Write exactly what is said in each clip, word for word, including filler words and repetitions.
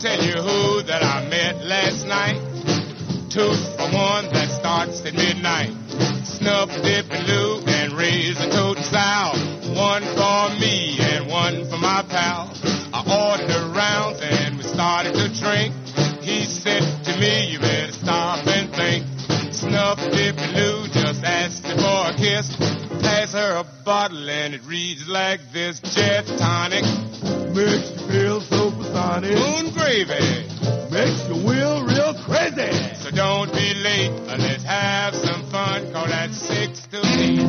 tell you who that I met last night. Two for one that starts at midnight. Snuff, dip, and Lou, and raise a total sound. One for me and one for my pal. I ordered a rounds and we started to drink. He said to me, you better stop and think. Snuff, dip, and Lou just asked her for a kiss. Pass her a bottle and it reads like this. Jet tonic makes you feel supersonic. Moon gravy makes you wheel real crazy. So don't be late, uh, let's have some fun. Call that six to eight.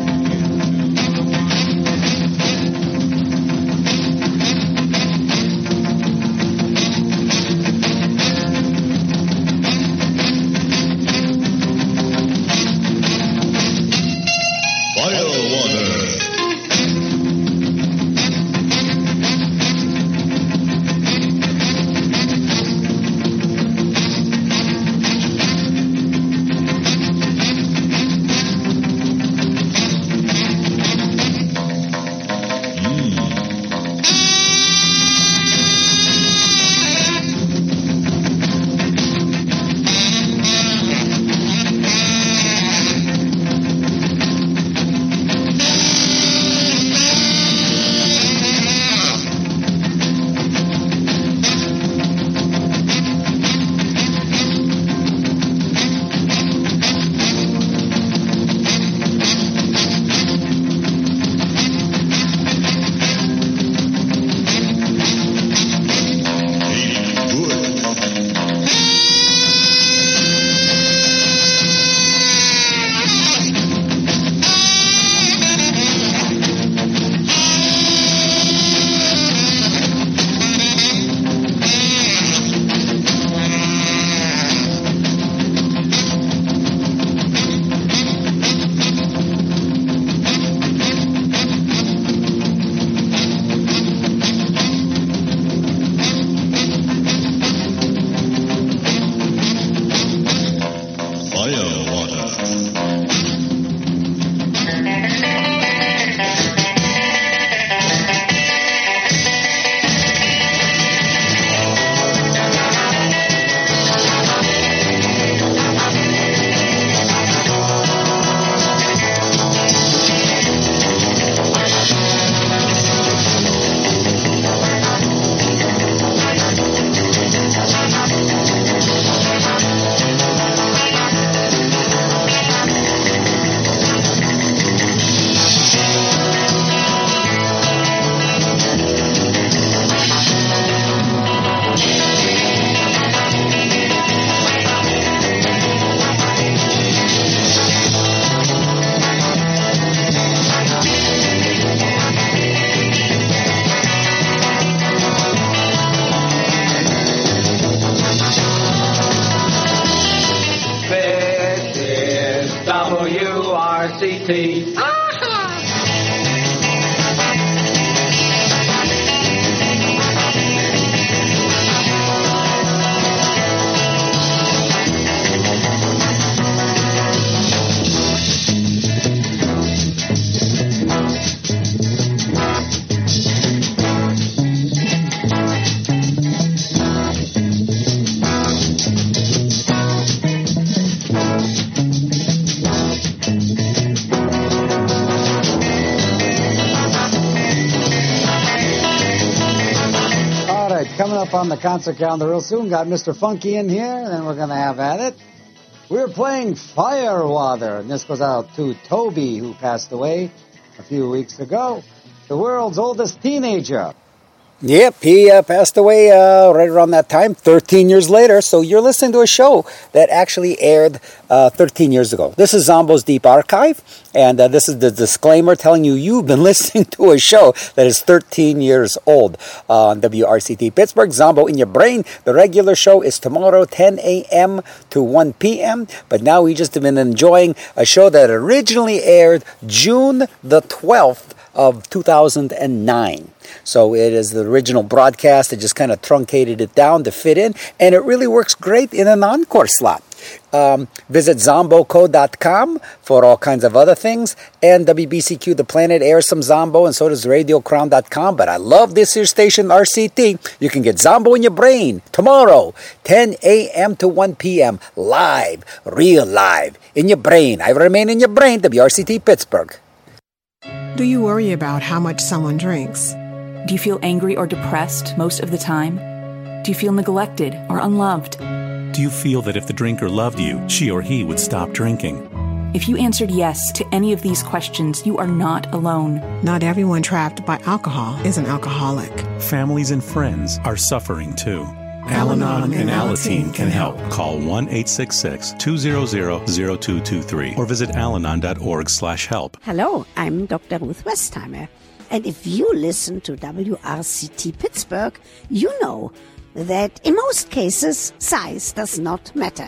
Coming up on the concert calendar real soon, got Mister Funky in here, and then we're going to have at it. We're playing Firewater, and this goes out to Toby, who passed away a few weeks ago, the world's oldest teenager. Yep, he uh, passed away uh, right around that time, thirteen years later. So you're listening to a show that actually aired uh, thirteen years ago. This is Zombo's Deep Archive, and uh, this is the disclaimer telling you you've been listening to a show that is thirteen years old uh, on W R C T Pittsburgh. Zombo in your brain. The regular show is tomorrow, ten a.m. to one p.m. But now we just have been enjoying a show that originally aired June the twelfth of two thousand nine. So it is the original broadcast. It just kind of truncated it down to fit in, and it really works great in an encore slot. Um, visit zombo co dot com for all kinds of other things. And W B C Q The Planet airs some Zombo, and so does radio crown dot com. But I love this here station, R C T. You can get Zombo in your brain tomorrow, ten a.m. to one p.m. live, real live, in your brain. I remain in your brain. W R C T Pittsburgh. Do you worry about how much someone drinks? Do you feel angry or depressed most of the time? Do you feel neglected or unloved? Do you feel that if the drinker loved you, she or he would stop drinking? If you answered yes to any of these questions, you are not alone. Not everyone trapped by alcohol is an alcoholic. Families and friends are suffering too. Al-Anon and Alateen can help. Call one eight six six, two zero zero, zero two two three or visit alanon dot org slash help. Hello, I'm Doctor Ruth Westheimer. And if you listen to W R C T Pittsburgh, you know that in most cases, size does not matter.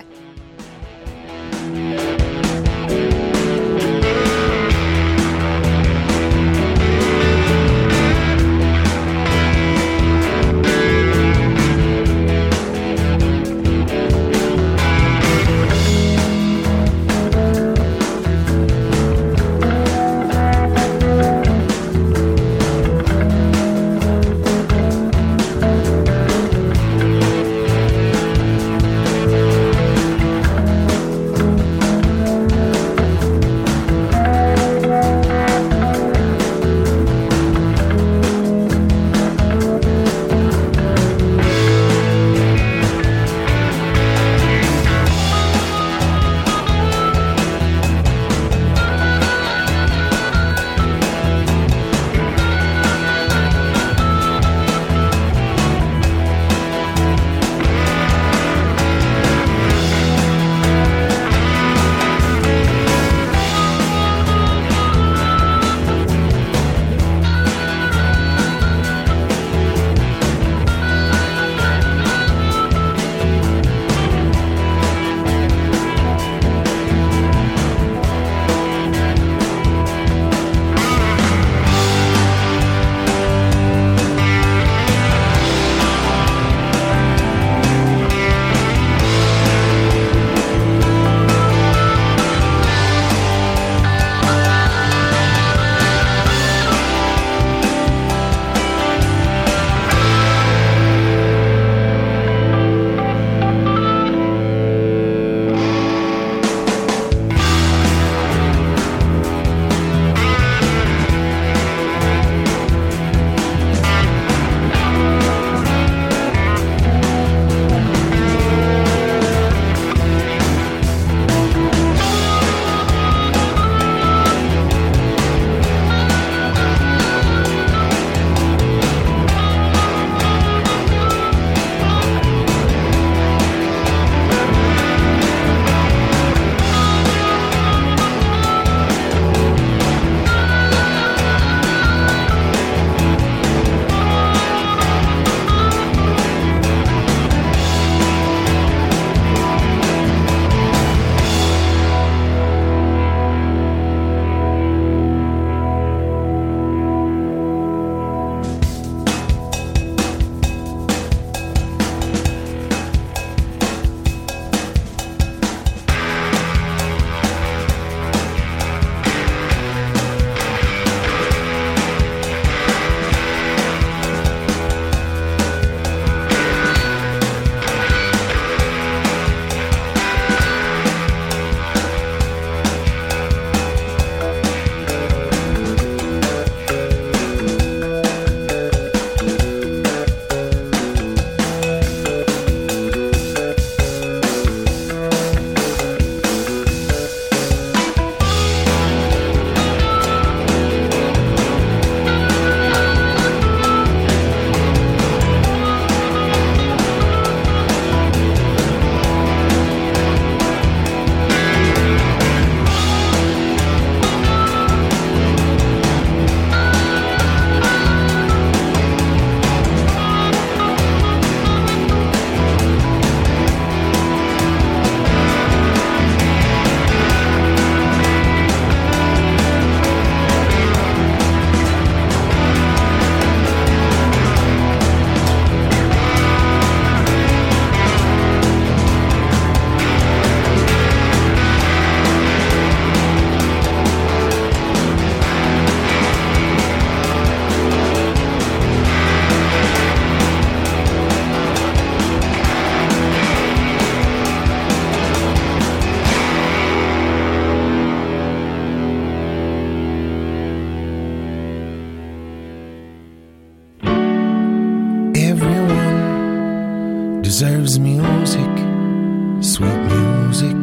deserves music, sweet music.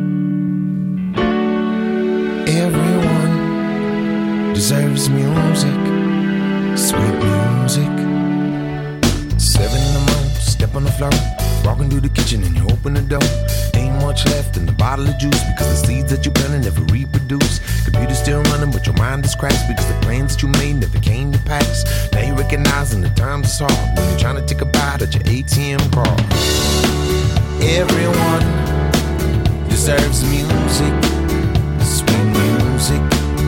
Everyone deserves music, sweet music. Seven in the morning, step on the floor, walking through the kitchen and you open the door. Ain't much left in the bottle of juice because the seeds that you planted never reproduce. Computer's still running but your mind is crashed because the plans that you made never came to pass. Now you recognizing the times is hard when you're trying to take a bite at your A T M card. Everyone deserves music, sweet music.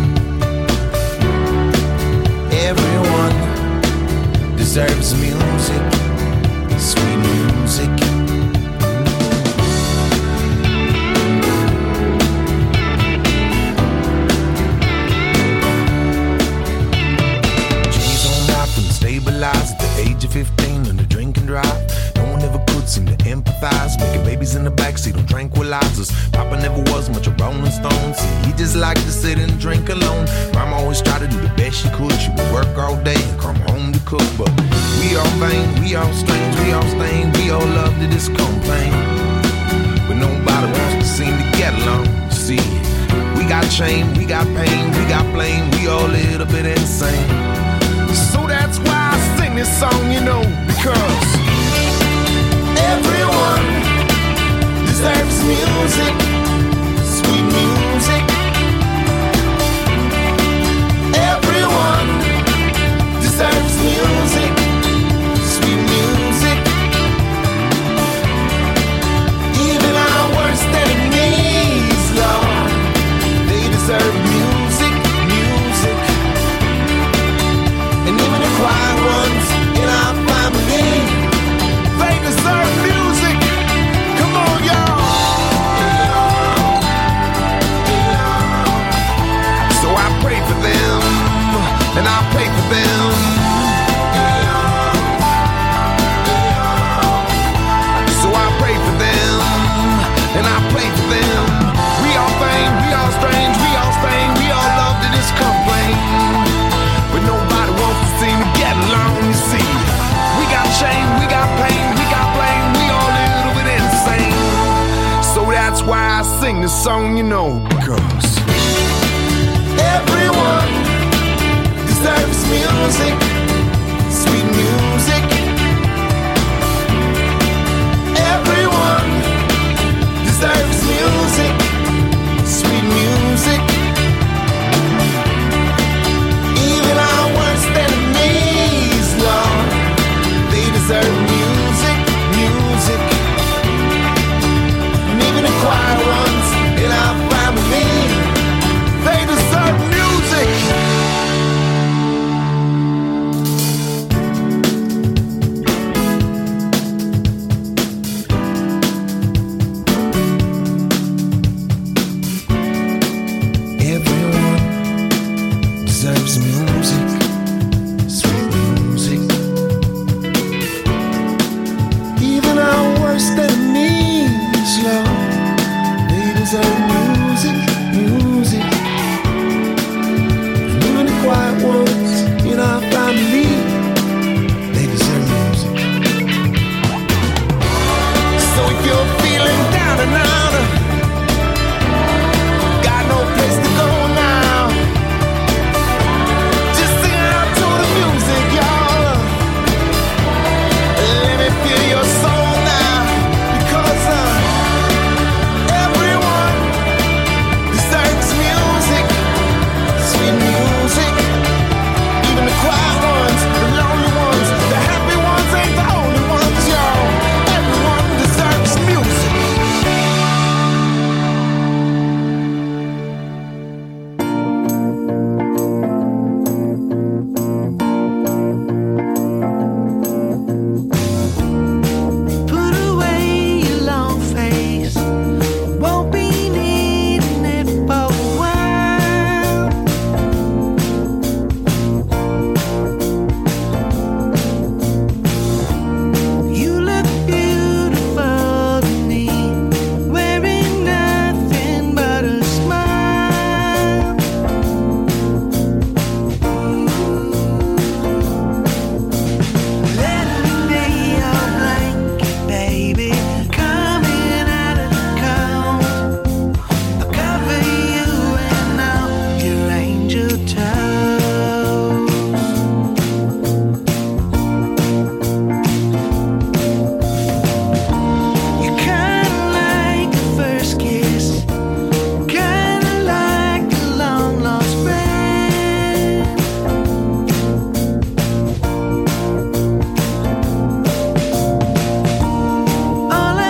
Everyone deserves music, sweet music. G's on life and stabilized at the age of fifteen on the drink and drive. No one ever could seem to empathize, making babies in the backseat on tranquilizers. Papa never was much a Rolling Stone. See, he just liked to sit and drink alone. Mama always tried to do the best she could. She would work all day and come home to cook. But we all vain, we all strange, we all stained, we all love to just complain. But nobody wants to seem to get along. See, we got shame, we got pain, we got blame, we all a little bit insane. So that's why I sing this song, you know, because everyone deserves music, sweet music. Everyone deserves music, sweet music. Even our worst enemies, Lord, they deserve music, music. And even the quiet ones in our family, they deserve music. Come on, y'all. So I pray for them, and I pray for them. So I pray for them, and I pray for them. We all vain, we all strange, we all stained, we all love to just complain. But nobody wants to seem to get along, you see. We got shame, we got pain, we got blame, we all a little bit insane. So that's why I sing this song, you know, because everyone deserves music, sweet music. Everyone deserves music, sweet music. Even our worst enemies, Lord, they deserve music, music. And even the quiet ones in our family, they deserve music. baby, coming out of the cold. I'll cover you in all your angel toes. You're kinda like the first kiss, kinda like a long lost friend. All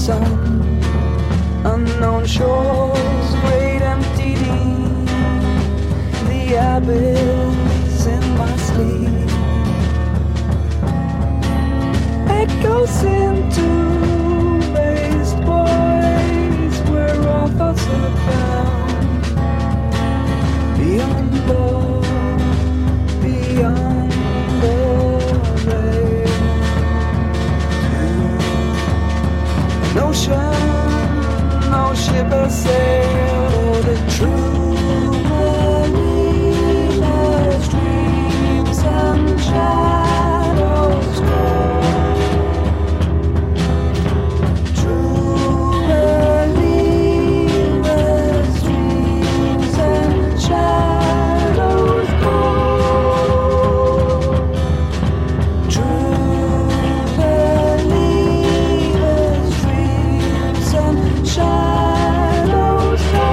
sun. Unknown shores, great empty deep, the abyss in my sleep. Echoes into raised voice where all thoughts are bound. Beyond love, beyond the veil. An ocean, no ship has sailed, the true believers, dreams and shadows go. True believers, dreams and shadows go. True believers, dreams and shadows go.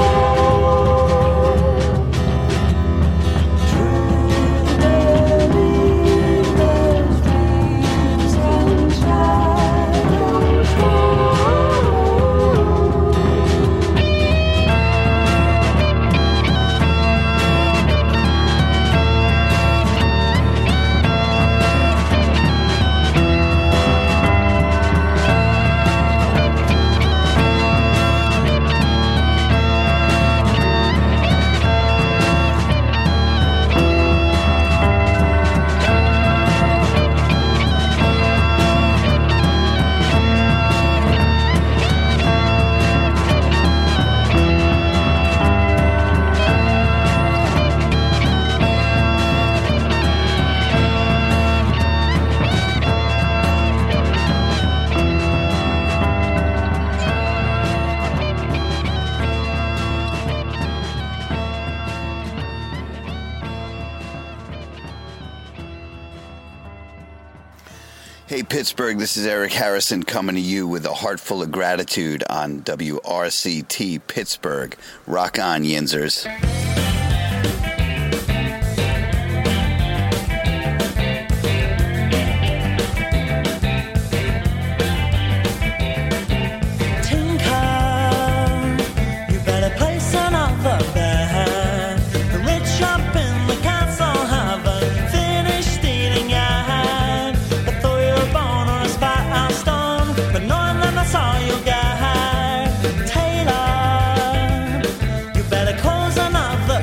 True believers, dreams and shadows go. Hey Pittsburgh, this is Eric Harrison coming to you with a heart full of gratitude on W R C T Pittsburgh. Rock on, Yinzers. You better place another bet. The rich up in the castle haven't finished eating yet. They thought you were born on a spot of stone, but knowing them that's all you get. Taylor, you better close another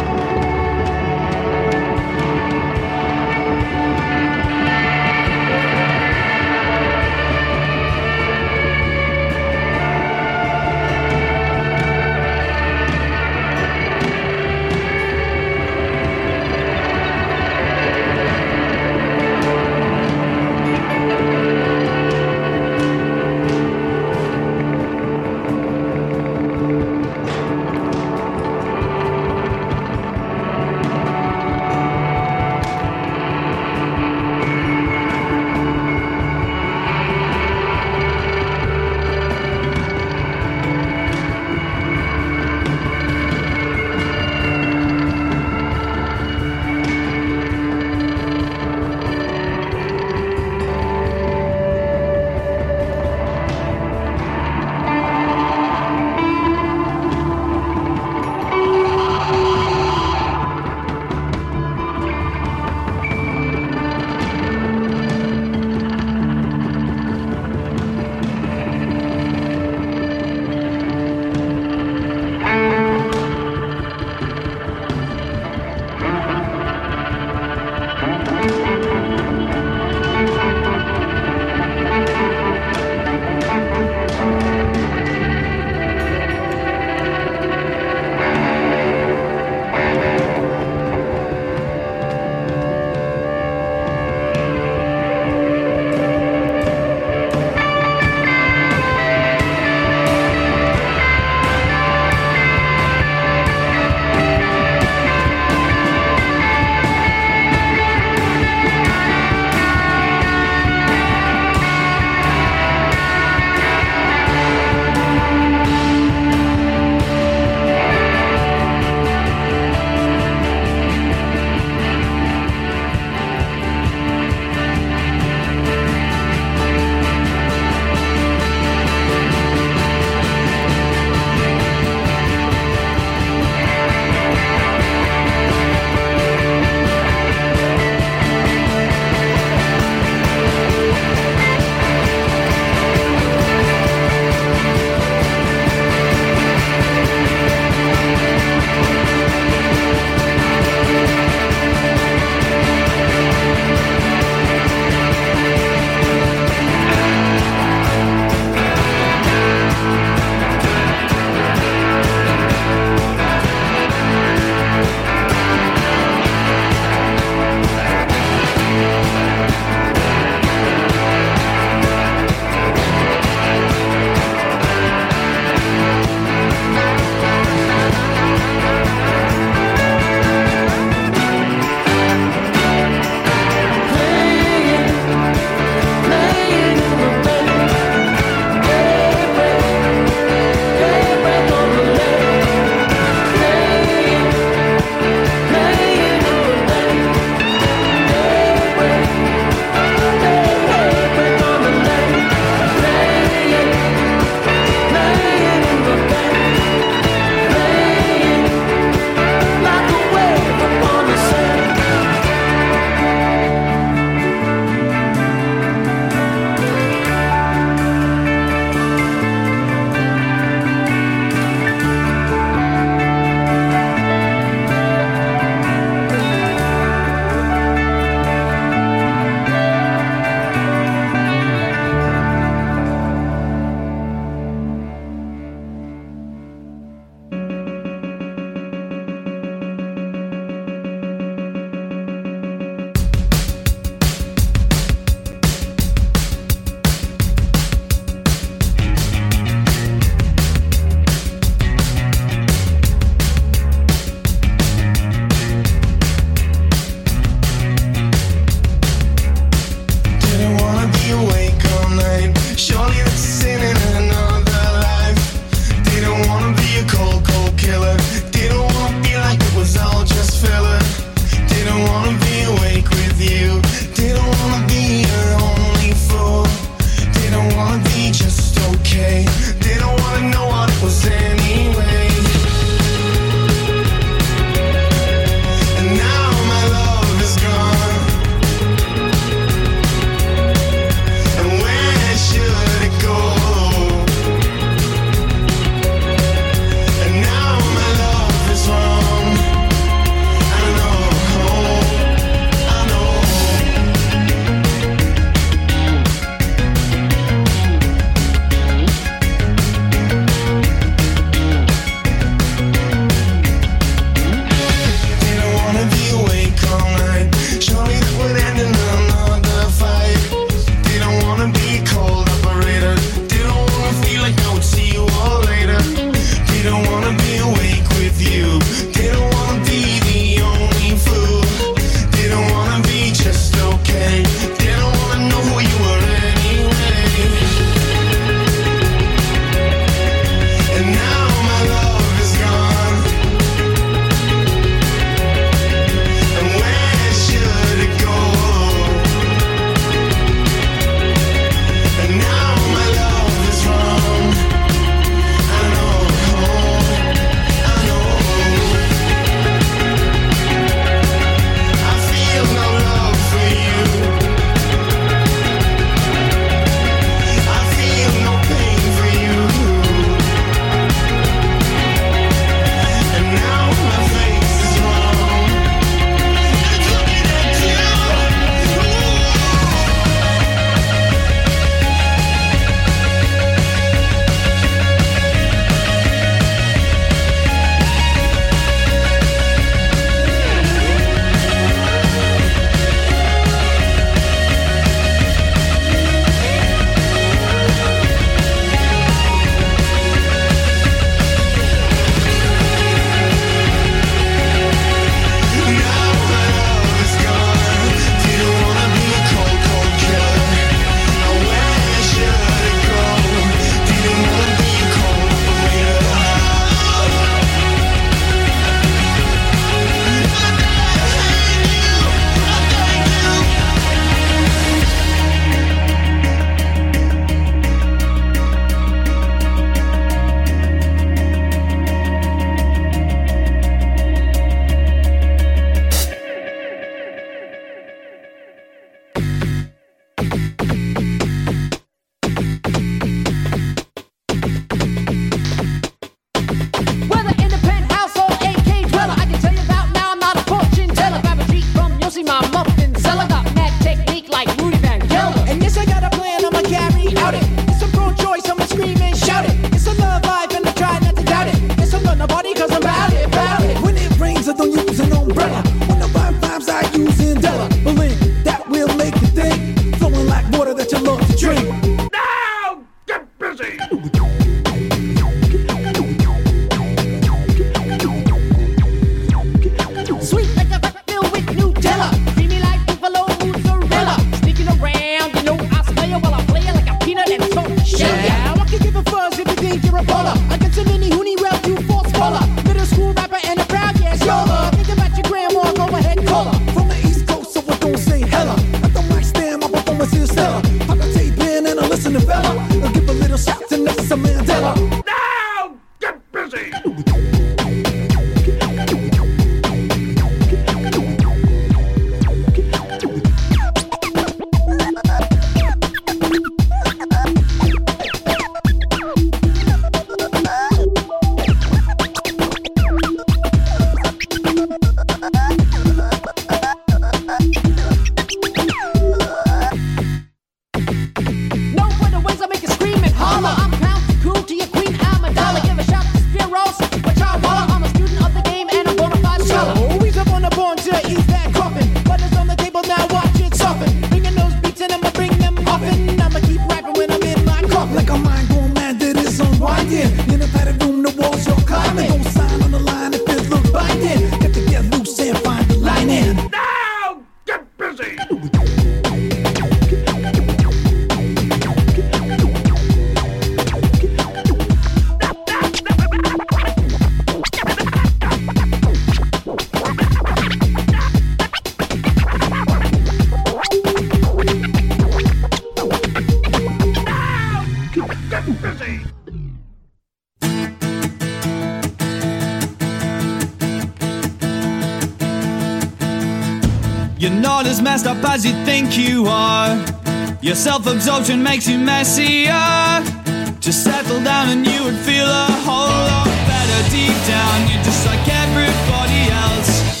You're not as messed up as you think you are. Your self-absorption makes you messier. Just settle down and you would feel a whole lot better. Deep down, you're just like everybody else.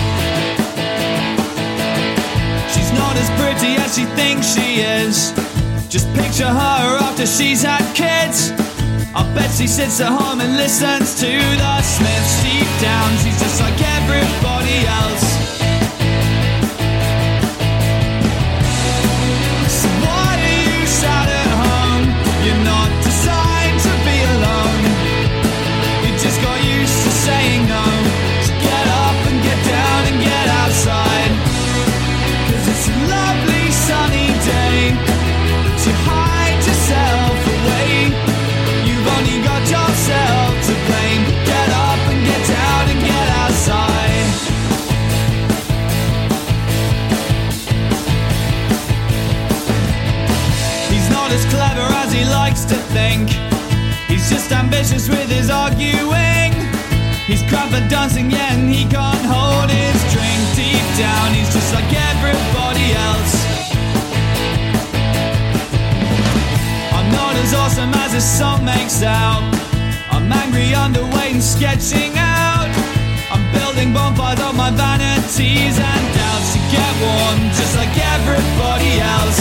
She's not as pretty as she thinks she is. Just picture her after she's had kids. I bet she sits at home and listens to the Smiths. Deep down, she's just like everybody else. So why are you sat at home? You're not designed to be alone. You just got used to saying no. So get up and get down and get outside. 'Cause it's a lovely sunny day. But you hide yourself away. You've only got yourself to blame. Get up and get down and get outside. He's not as clever as he likes to think. He's just ambitious with his arguing. He's crap at dancing, yeah, and he can't hold his drink. Deep down, he's just like everybody else. I'm not as awesome as this song makes out. I'm angry, underweight, and sketching out. I'm building bonfires of my vanities and doubts to get warm, just like everybody else.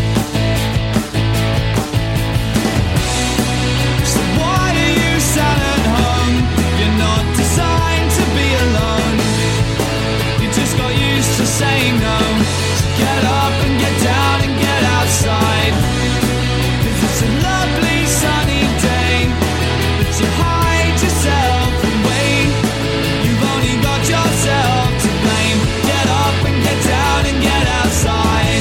So why are you sat at home? You're not designed to be alone. You just got used to saying no. So get up and get down and get outside. 'Cause it's a lovely sunny day. But you hide yourself away. You've only got yourself to blame. Get up and get down and get outside.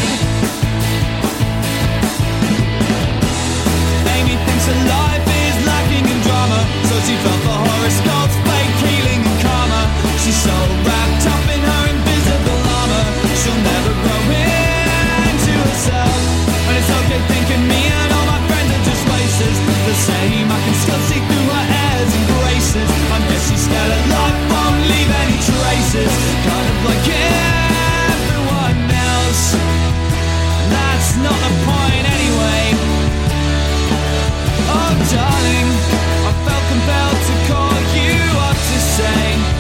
Amy thinks her life is lacking in drama, so she felt the horoscopes, fake healing and karma. She's so wrapped up in her invisible armor, she'll never grow into herself. And it's okay thinking me and all my friends are just wasters. The same, I can still see through her airs and graces. I guess she's scared that life won't leave any traces. Kind of like everyone else. That's not the point anyway. Oh darling, I felt compelled to call you up to say,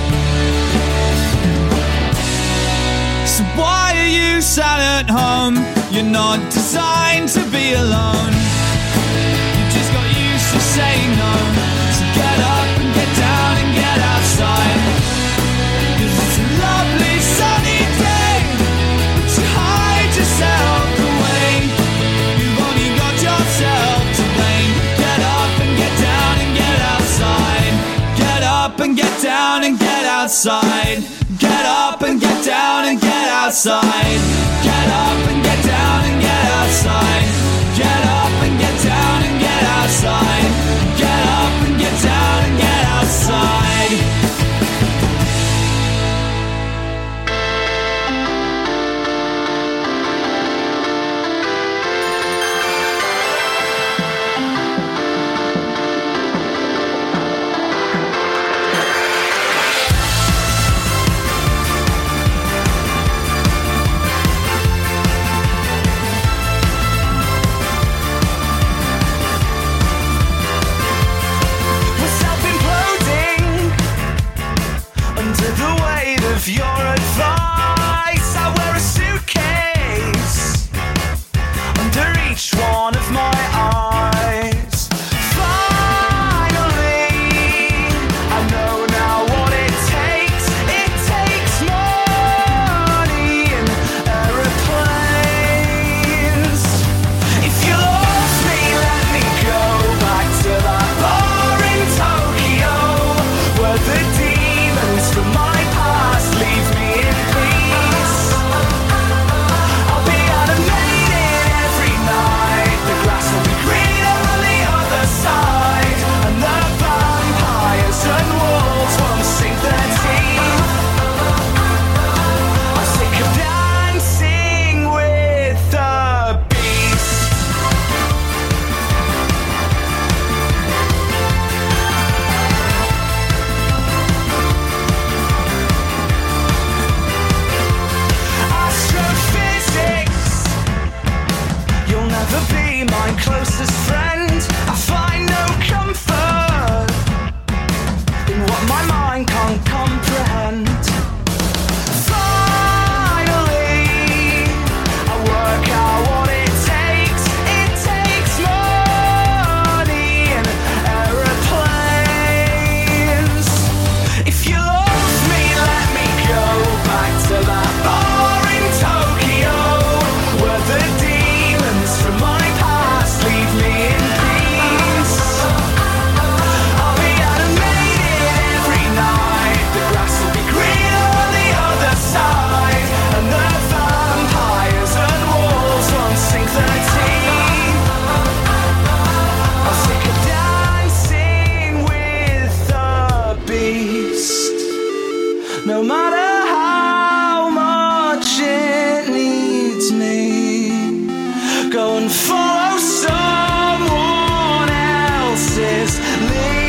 so why are you sat at home? You're not designed to be alone. You just got used to saying no. So get up and get down and get outside. 'Cause it's a lovely sunny day. But you hide yourself away. You've only got yourself to blame. Get up and get down and get outside. Get up and get down and get outside. Get up and get down and get outside. Get up and get down and get outside. Get up and get down and get outside. Get up and get down and get outside. We're self-imploding under the weight of your advice. I wear a suitcase under each one of my eyes. Finally, I know now what it takes. It takes money and aeroplanes. If you lost me, let me go back to that bar in Tokyo, where the demons from my past leave me in no matter how much it needs me. Go and follow someone else's lead.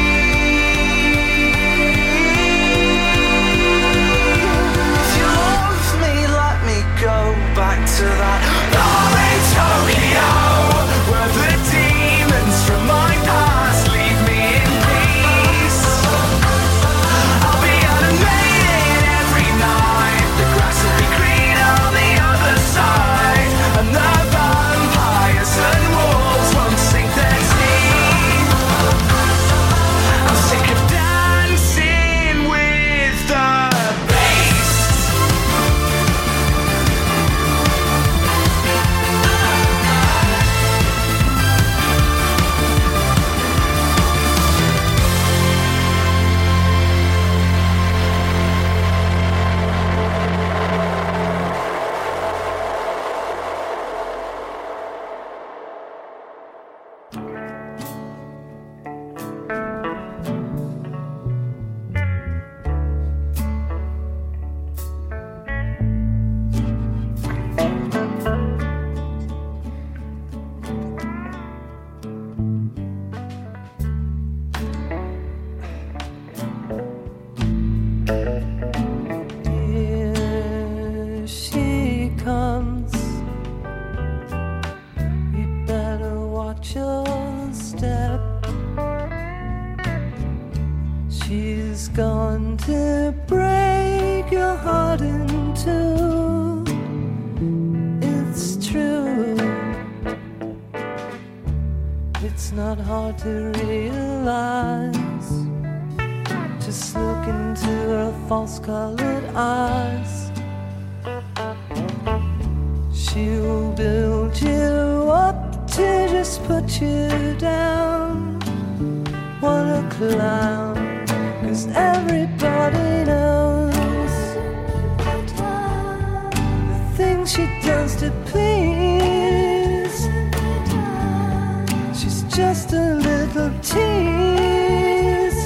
If you love me, let me go back to that bar in Tokyo, where the demons from my past leave me in peace. I'll be animated every night. The grass will be green on the other side, and the vampires and wolves won't sink their teeth. I'm sick of dancing with the beast. Here she comes. You better watch your step. She's gone to break your heart in two. It's true. It's not hard to realize. Just look into her false-colored eyes. She'll build you up to just put you down. What a clown, 'cause everybody knows the things she does to please. She's just a little tease.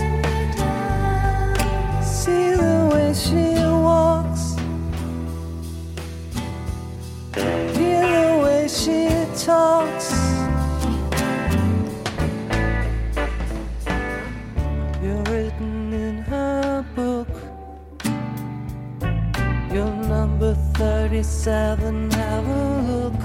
See the way she walks, hear the way she talks. You're written in her book. You're number thirty-seven, have a look.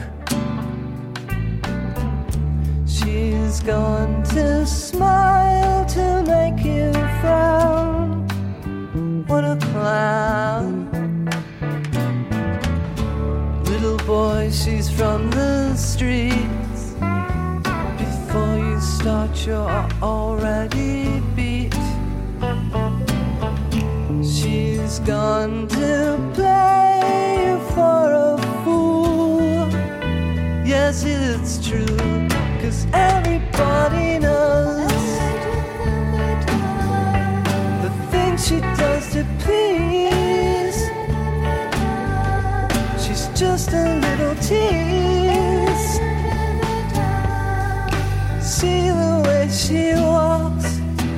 She's going to smile to make you frown. What a clown. Little boy, she's from the streets. Before you start, you're already beat. She's gone to play you for a fool. Yes, it's true, 'cause everybody knows the things she does to please. She's just a little tease. See the way she walks,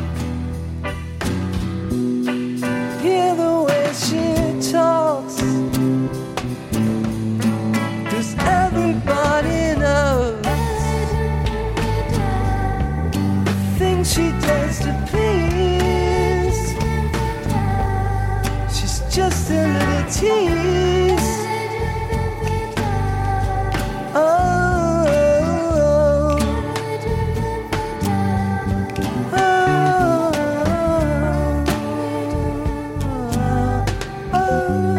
hear the way she talks. 'Cause everybody knows the things she does to please. She's just a little tease. Oh, oh, oh, oh, oh.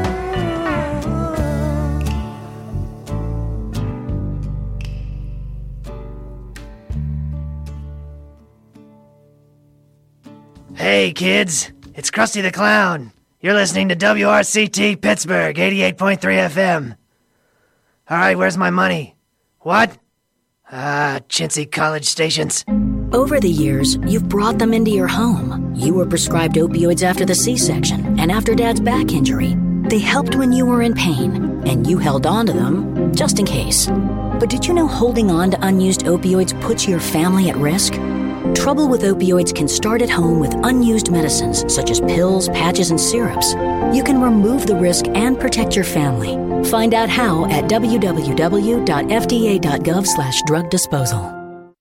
Hey kids, it's Krusty the Clown. You're listening to W R C T Pittsburgh, eighty-eight point three F M. Alright, where's my money? What? Ah, chintzy college stations. Over the years, you've brought them into your home. You were prescribed opioids after the C-section and after Dad's back injury. They helped when you were in pain, and you held on to them just in case. But did you know holding on to unused opioids puts your family at risk? Trouble with opioids can start at home with unused medicines such as pills, patches, and syrups. You can remove the risk and protect your family. Find out how at w w w dot f d a dot gov slash drug disposal.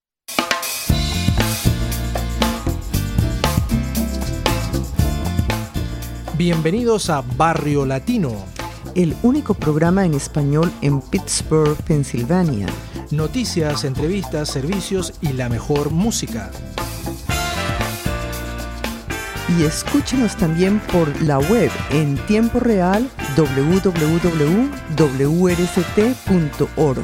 Bienvenidos a Barrio Latino, el único programa en español en Pittsburgh, Pensilvania. Noticias, entrevistas, servicios y la mejor música. Y escúchenos también por la web en tiempo real w w w punto w r c t punto org.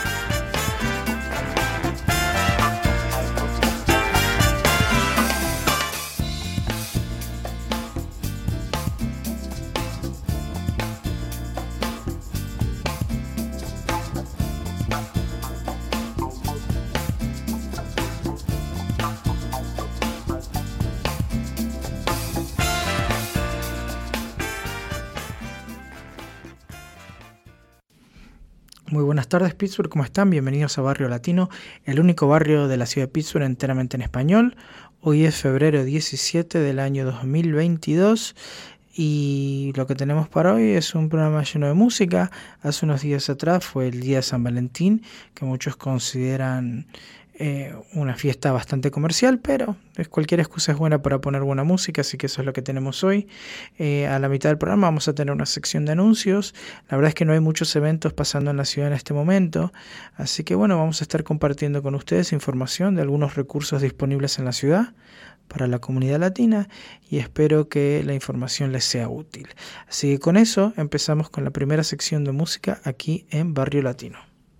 Muy buenas tardes, Pittsburgh, ¿cómo están? Bienvenidos a Barrio Latino, el único barrio de la ciudad de Pittsburgh enteramente en español. Hoy es febrero diecisiete del año dos mil veintidós y lo que tenemos para hoy es un programa lleno de música. Hace unos días atrás fue el día de San Valentín, que muchos consideran eh, una fiesta bastante comercial, pero cualquier excusa es buena para poner buena música, así que eso es lo que tenemos hoy. Eh, a la mitad del programa vamos a tener una sección de anuncios. La verdad es que no hay muchos eventos pasando en la ciudad en este momento, así que bueno, vamos a estar compartiendo con ustedes información de algunos recursos disponibles en la ciudad para la comunidad latina y espero que la información les sea útil. Así que con eso empezamos con la primera sección de música aquí en Barrio Latino.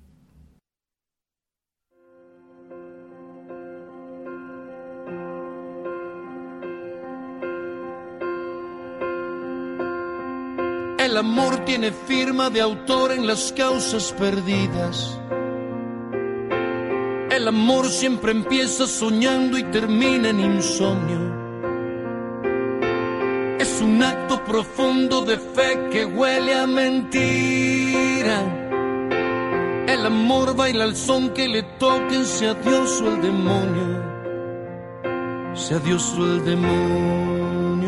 El amor tiene firma de autor en las causas perdidas. El amor siempre empieza soñando y termina en insomnio. Es un acto profundo de fe que huele a mentira. El amor baila al son que le toquen, sea Dios o el demonio, sea Dios o el demonio.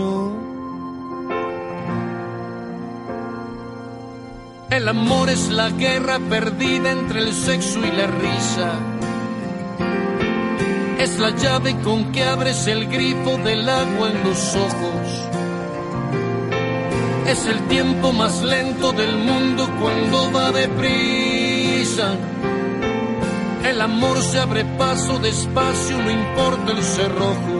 El amor es la guerra perdida entre el sexo y la risa. Es la llave con que abres el grifo del agua en los ojos. Es el tiempo más lento del mundo cuando va deprisa. El amor se abre paso despacio, no importa el cerrojo.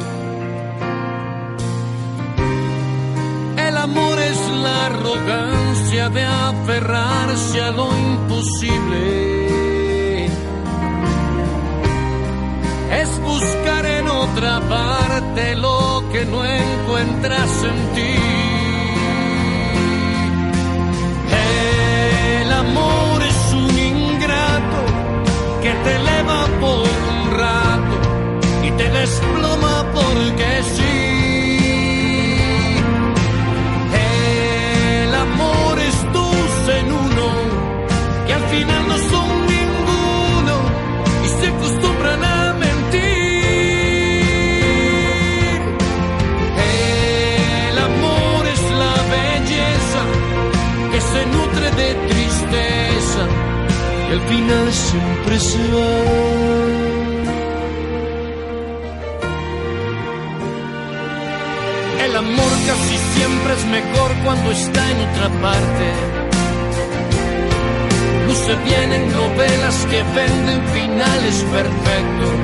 El amor es la arrogancia de aferrarse a lo imposible. Es buscar en otra parte lo que no encuentras en ti. El amor es un ingrato que te eleva por un rato y te desploma porque sí. En uno que al final no son ninguno y se acostumbran a mentir. El amor es la belleza que se nutre de tristeza y al final siempre se va. El amor casi siempre es mejor cuando está en otra parte. Se vienen novelas que venden finales perfectos.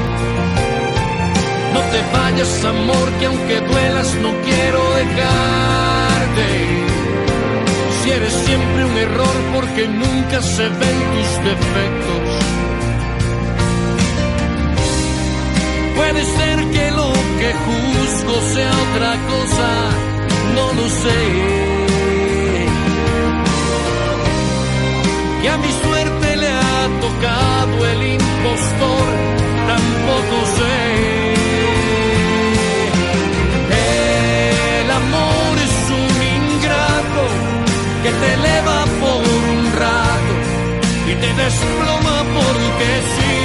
No te vayas, amor, que aunque duelas no quiero dejarte. Si eres siempre un error porque nunca se ven tus defectos. Puede ser que lo que juzgo sea otra cosa, no lo sé. Y a mi suerte le ha tocado el impostor, tampoco sé. El amor es un ingrato que te eleva por un rato y te desploma porque sí.